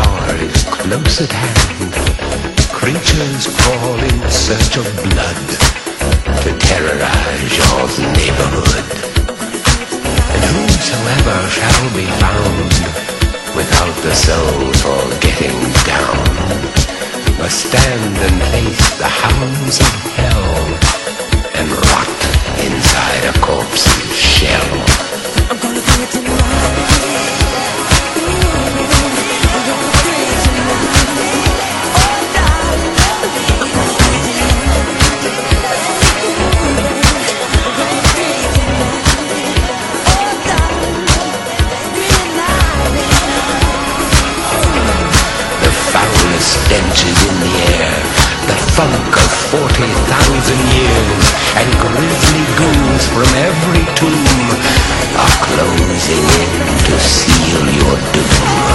hour is close at hand. Creatures crawl in search of blood to terrorize your neighborhood. And whosoever shall be found without the soul for getting down must stand and face the hounds of hell and rot inside a corpse's shell. I'm gonna do it tonight. Stench is in the air, the funk of 40,000 years, and grisly ghouls from every tomb are closing in to seal your doom.